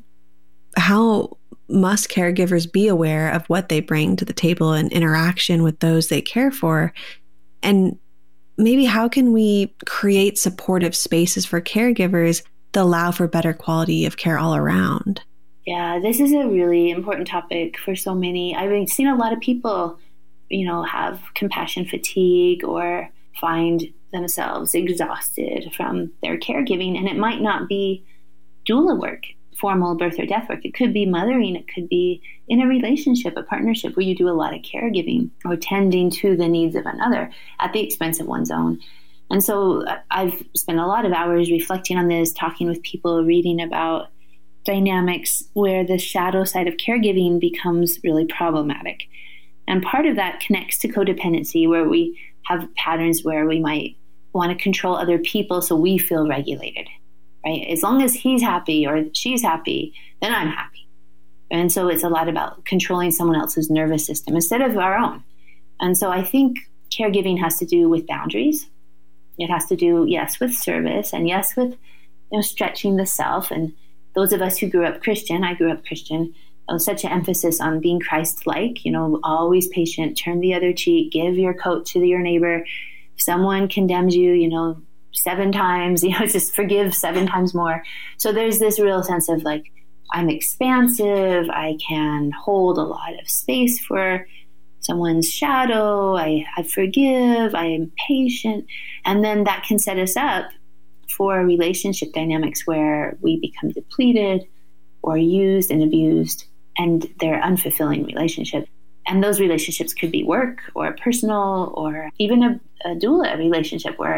Speaker 4: How must caregivers be aware of what they bring to the table in interaction with those they care for? And maybe how can we create supportive spaces for caregivers that allow for better quality of care all around?
Speaker 5: Yeah, this is a really important topic for so many. I've seen a lot of people, you know, have compassion fatigue or find themselves exhausted from their caregiving. And it might not be doula work, formal birth or death work. It could be mothering. It could be in a relationship, a partnership where you do a lot of caregiving or tending to the needs of another at the expense of one's own. And so I've spent a lot of hours reflecting on this, talking with people, reading about dynamics where the shadow side of caregiving becomes really problematic. And part of that connects to codependency, where we have patterns where we might want to control other people so we feel regulated, right? As long as he's happy or she's happy, then I'm happy. And so it's a lot about controlling someone else's nervous system instead of our own. And so I think caregiving has to do with boundaries. It has to do, yes, with service, and yes, with, you know, stretching the self. And those of us who grew up Christian, I grew up Christian, there was such an emphasis on being Christ-like, you know, always patient, turn the other cheek, give your coat to your neighbor. If someone condemns you, you know, seven times, you know, just forgive seven times more. So there's this real sense of like, I'm expansive, I can hold a lot of space for someone's shadow, I, I forgive, I am patient. And then that can set us up for relationship dynamics where we become depleted or used and abused, and they're unfulfilling relationships. And those relationships could be work or personal or even a, a doula relationship where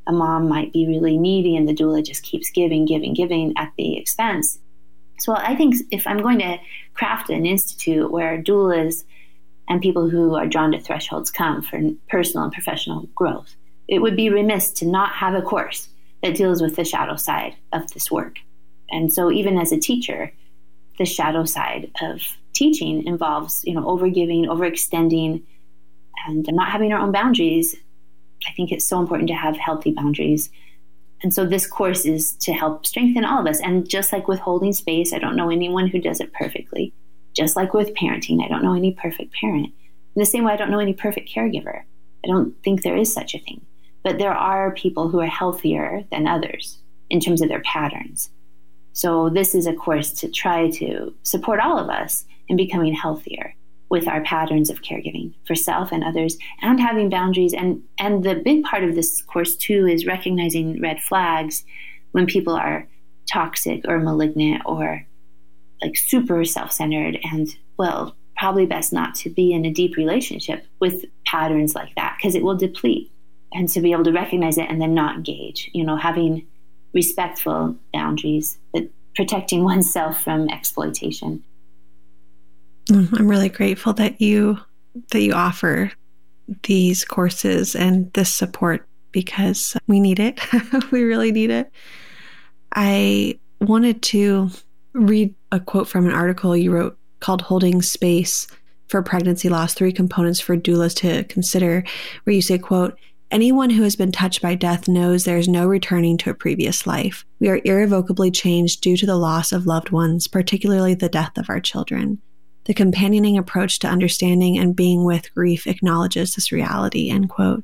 Speaker 5: a mom might be really needy and the doula just keeps giving, giving, giving at the expense. So I think if I'm going to craft an institute where doulas and people who are drawn to thresholds come for personal and professional growth, it would be remiss to not have a course that deals with the shadow side of this work. And so even as a teacher, the shadow side of teaching involves, you know, overgiving, overextending, and not having our own boundaries. I think it's so important to have healthy boundaries. And so this course is to help strengthen all of us. And just like with holding space, I don't know anyone who does it perfectly. Just like with parenting, I don't know any perfect parent. In the same way, I don't know any perfect caregiver. I don't think there is such a thing. But there are people who are healthier than others in terms of their patterns. So this is a course to try to support all of us in becoming healthier with our patterns of caregiving for self and others, and having boundaries. And, and the big part of this course, too, is recognizing red flags when people are toxic or malignant or like super self-centered, and, well, probably best not to be in a deep relationship with patterns like that, because it will deplete. And to be able to recognize it and then not engage, you know, having respectful boundaries, but protecting oneself from exploitation.
Speaker 4: I'm really grateful that you that you offer these courses and this support, because we need it. We really need it. I wanted to read a quote from an article you wrote called Holding Space for Pregnancy Loss, Three Components for Doulas to Consider, where you say, quote, "Anyone who has been touched by death knows there is no returning to a previous life. We are irrevocably changed due to the loss of loved ones, particularly the death of our children. The companioning approach to understanding and being with grief acknowledges this reality," end quote.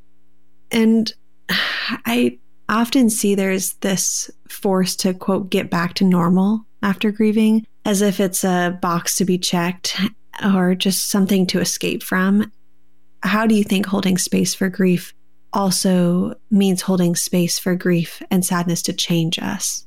Speaker 4: And I often see there's this force to, quote, get back to normal after grieving, as if it's a box to be checked or just something to escape from. How do you think holding space for grief also means holding space for grief and sadness to change us?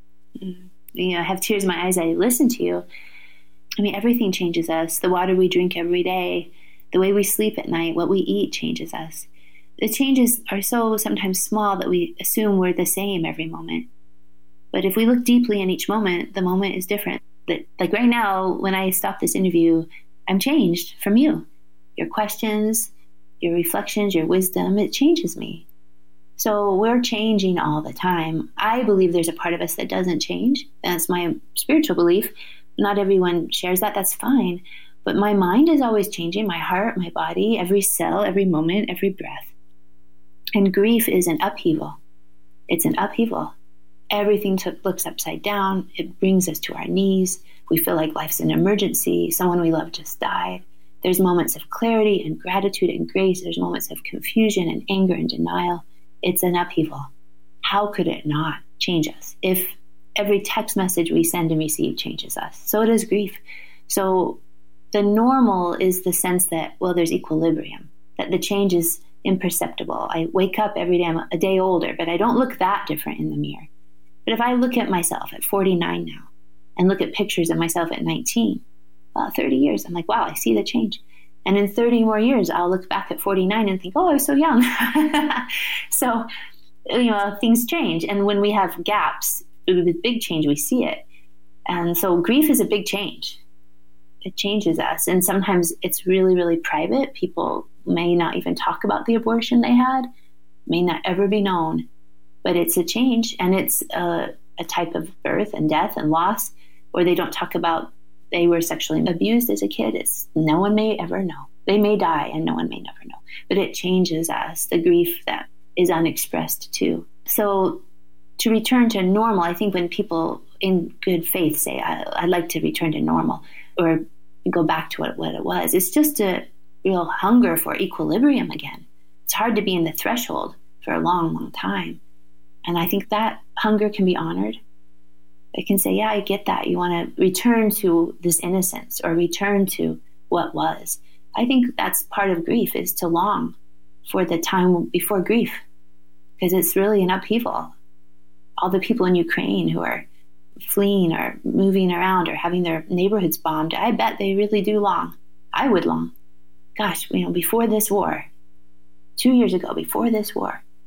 Speaker 5: You know, I have tears in my eyes. I listen to you. I mean, everything changes us. The water we drink every day, the way we sleep at night, what we eat changes us. The changes are so sometimes small that we assume we're the same every moment. But if we look deeply in each moment, the moment is different. That, like right now, when I stop this interview, I'm changed from you. Your questions, your reflections, your wisdom, it changes me. So we're changing all the time. I believe there's a part of us that doesn't change. That's my spiritual belief. Not everyone shares that. That's fine. But my mind is always changing, my heart, my body, every cell, every moment, every breath. And grief is an upheaval. It's an upheaval. Everything t- looks upside down. It brings us to our knees. We feel like life's an emergency. Someone we love just died. There's moments of clarity and gratitude and grace. There's moments of confusion and anger and denial. It's an upheaval. How could it not change us if every text message we send and receive changes us? So it is grief. So the normal is the sense that, well, there's equilibrium, that the change is imperceptible. I wake up every day, I'm a day older, but I don't look that different in the mirror. But if I look at myself at forty-nine now and look at pictures of myself at nineteen, well, thirty years, I'm like, wow, I see the change. And in thirty more years, I'll look back at forty-nine and think, oh, I was so young. So, you know, things change. And when we have gaps with big change, we see it. And so grief is a big change. It changes us. And sometimes it's really, really private. People may not even talk about the abortion they had, may not ever be known. But it's a change, and it's a, a type of birth and death and loss, or they don't talk about they were sexually abused as a kid. It's no one may ever know. They may die and no one may never know. But it changes us, the grief that is unexpressed too. So to return to normal, I think when people in good faith say, I, I'd like to return to normal or go back to what, what it was, it's just a real hunger for equilibrium again. It's hard to be in the threshold for a long, long time. And I think that hunger can be honored. It can say, yeah, I get that. You want to return to this innocence or return to what was. I think that's part of grief, is to long for the time before grief, because it's really an upheaval. All the people in Ukraine who are fleeing or moving around or having their neighborhoods bombed, I bet they really do long. I would long. Gosh, you know, before this war, two years ago, before this war,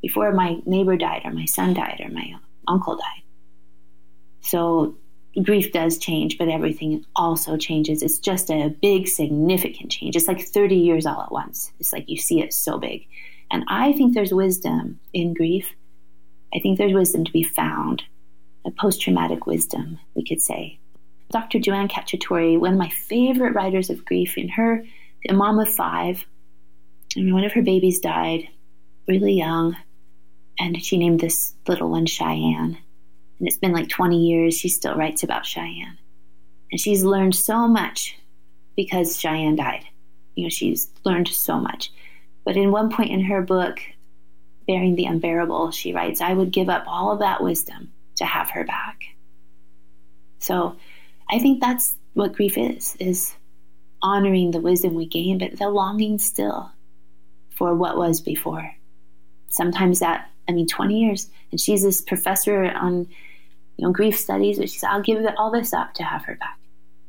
Speaker 5: before my neighbor died or my son died or my uncle died. So grief does change, but everything also changes. It's just a big, significant change. It's like thirty years all at once. It's like you see it so big. And I think there's wisdom in grief. I think there's wisdom to be found, a post-traumatic wisdom, we could say. Doctor Joanne Cacciatore, one of my favorite writers of grief, in her, a mom of five, and one of her babies died really young, and she named this little one Cheyenne. And it's been like twenty years, she still writes about Cheyenne. And she's learned so much because Cheyenne died. You know, she's learned so much. But in one point in her book, Bearing the Unbearable, she writes, I would give up all of that wisdom to have her back. So I think that's what grief is, is honoring the wisdom we gain, but the longing still for what was before. Sometimes that, I mean, twenty years, and she's this professor on, you know, grief studies, but she said, I'll give all this up to have her back.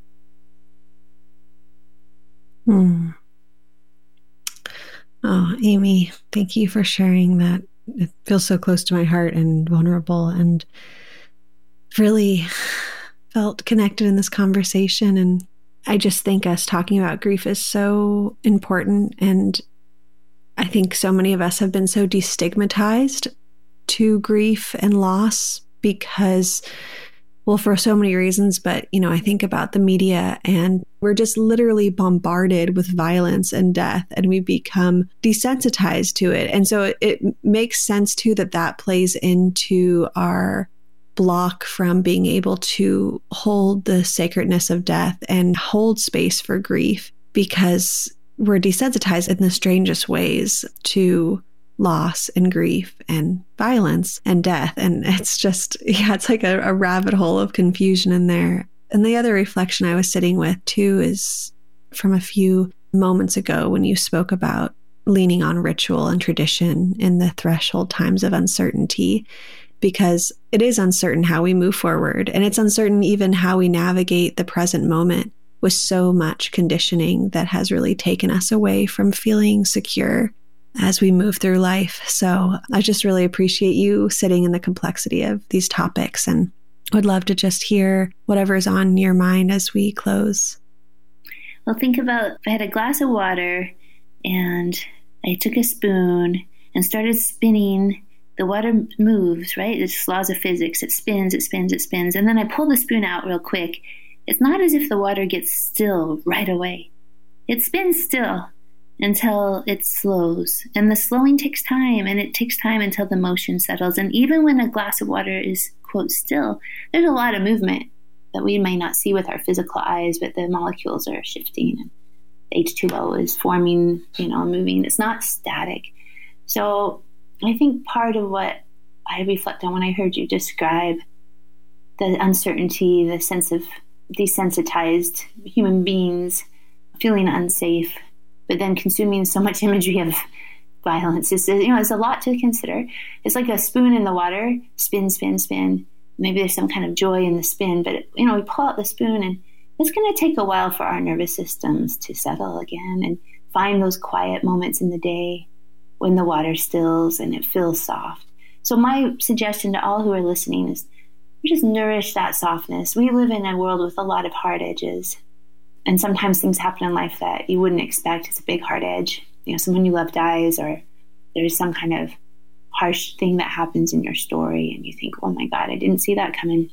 Speaker 4: Hmm. Oh, Amy, thank you for sharing that. It feels so close to my heart and vulnerable, and really felt connected in this conversation. And I just think us talking about grief is so important. And I think so many of us have been so destigmatized to grief and loss because, well, for so many reasons, but, you know, I think about the media, and we're just literally bombarded with violence and death, and we become desensitized to it. And so it, it makes sense too that that plays into our block from being able to hold the sacredness of death and hold space for grief, because we're desensitized in the strangest ways to loss and grief and violence and death. And it's just, yeah, it's like a, a rabbit hole of confusion in there. And the other reflection I was sitting with too is from a few moments ago when you spoke about leaning on ritual and tradition in the threshold times of uncertainty, because it is uncertain how we move forward. And it's uncertain even how we navigate the present moment with so much conditioning that has really taken us away from feeling secure as we move through life. So I just really appreciate you sitting in the complexity of these topics, and would love to just hear whatever's on your mind as we close.
Speaker 5: Well, think about if I had a glass of water and I took a spoon and started spinning. The water moves, right? It's laws of physics. It spins, it spins, it spins. And then I pull the spoon out real quick. It's not as if the water gets still right away. It spins still until it slows. And the slowing takes time, and it takes time until the motion settles. And even when a glass of water is, quote, still, there's a lot of movement that we may not see with our physical eyes, but the molecules are shifting, and H two O is forming, you know, moving. It's not static. So I think part of what I reflect on when I heard you describe the uncertainty, the sense of desensitized human beings feeling unsafe, but then consuming so much imagery of violence. It's, you know, it's a lot to consider. It's like a spoon in the water, spin, spin, spin. Maybe there's some kind of joy in the spin, but, you know, we pull out the spoon, and it's going to take a while for our nervous systems to settle again and find those quiet moments in the day when the water stills and it feels soft. So my suggestion to all who are listening is just nourish that softness. We live in a world with a lot of hard edges. And sometimes things happen in life that you wouldn't expect. It's a big hard edge. You know, someone you love dies, or there's some kind of harsh thing that happens in your story, and you think, oh my God, I didn't see that coming.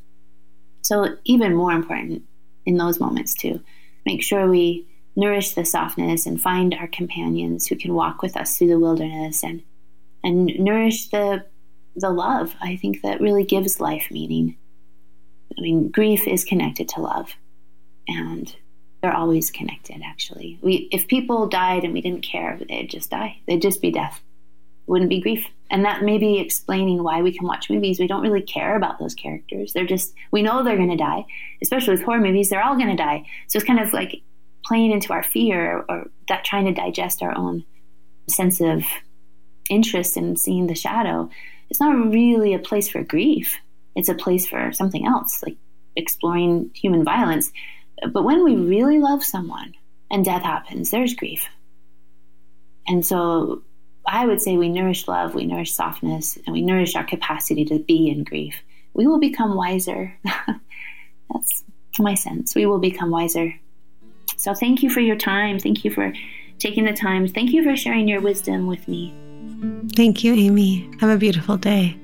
Speaker 5: So even more important in those moments to make sure we nourish the softness and find our companions who can walk with us through the wilderness, and and nourish the the love. I think that really gives life meaning. I mean, grief is connected to love, and they're always connected, actually. We, if people died and we didn't care, they'd just die. They'd just be death. It wouldn't be grief. And that may be explaining why we can watch movies. We don't really care about those characters. They're just, we know they're going to die. Especially with horror movies, they're all going to die. So it's kind of like playing into our fear, or that trying to digest our own sense of interest in seeing the shadow. It's not really a place for grief. It's a place for something else, like exploring human violence. But when we really love someone and death happens, there's grief. And so I would say we nourish love, we nourish softness, and we nourish our capacity to be in grief, we will become wiser. That's my sense. We will become wiser. So thank you for your time. Thank you for taking the time. Thank you for sharing your wisdom with me.
Speaker 4: Thank you, Amy. Have a beautiful day.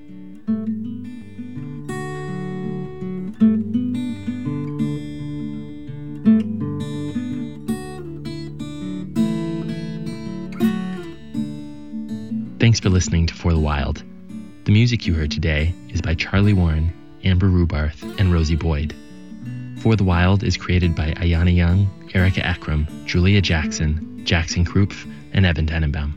Speaker 7: Thanks for listening to For the Wild. The music you heard today is by Charlie Warren, Amber Rubarth, and Rosie Boyd. For the Wild is created by Ayana Young, Erica Ekram, Julia Jackson, Jackson Krupf, and Evan Tenenbaum.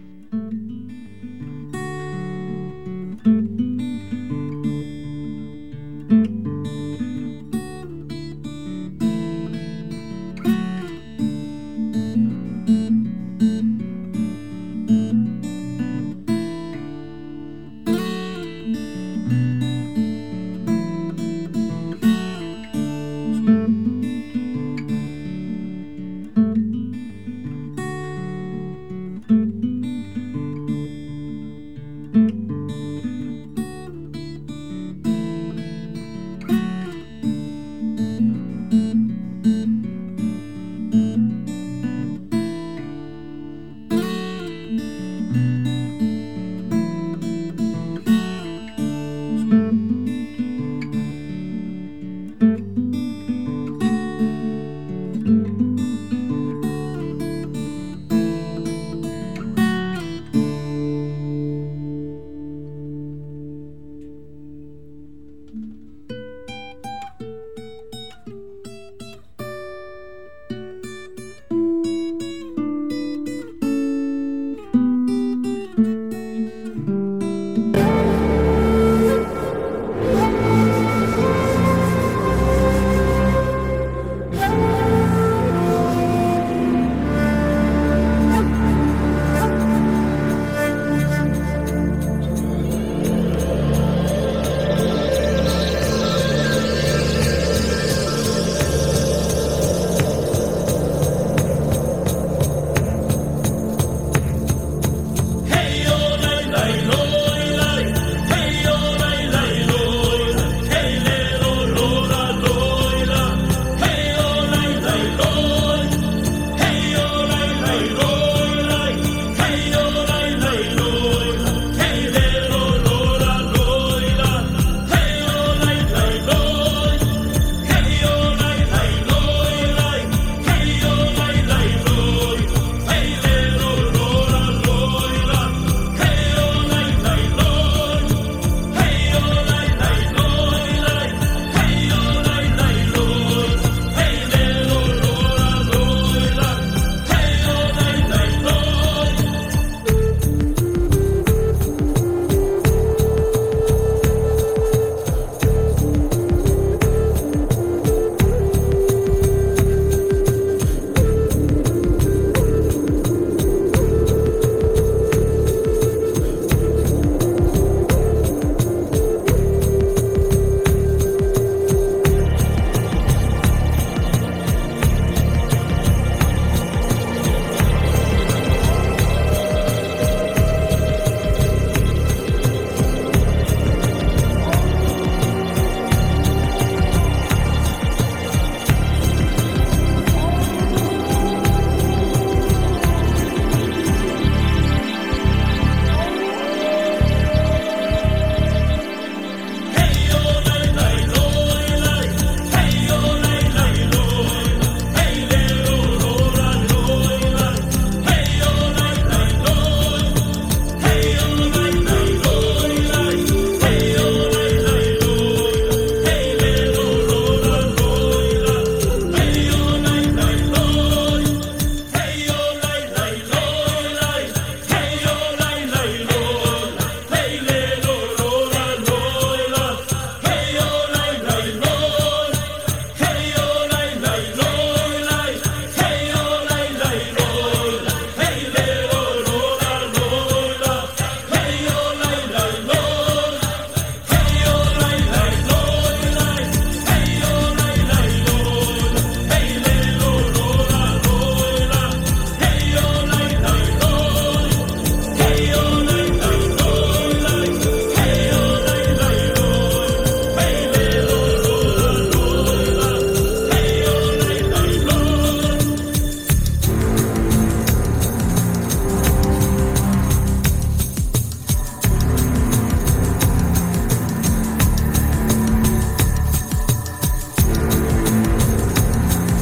Speaker 4: Thank you.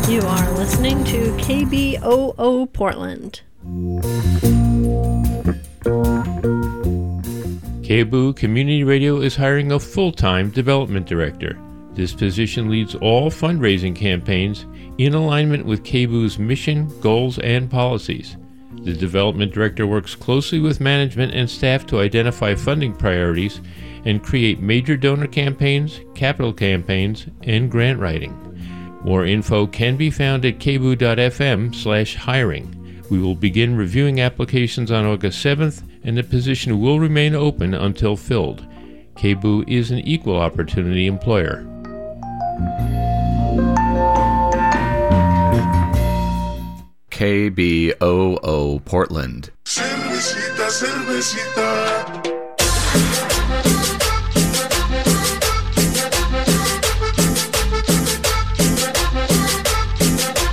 Speaker 8: You are listening to K B O O Portland.
Speaker 9: K B O O Community Radio is hiring a full-time development director. This position leads all fundraising campaigns in alignment with K B O O's mission, goals, and policies. The development director works closely with management and staff to identify funding priorities and create major donor campaigns, capital campaigns, and grant writing. More info can be found at k b o o dot f m slash hiring. We will begin reviewing applications on August seventh, and the position will remain open until filled. K B O O is an equal opportunity employer.
Speaker 10: K B O O Portland.
Speaker 11: Cervecita, cervecita.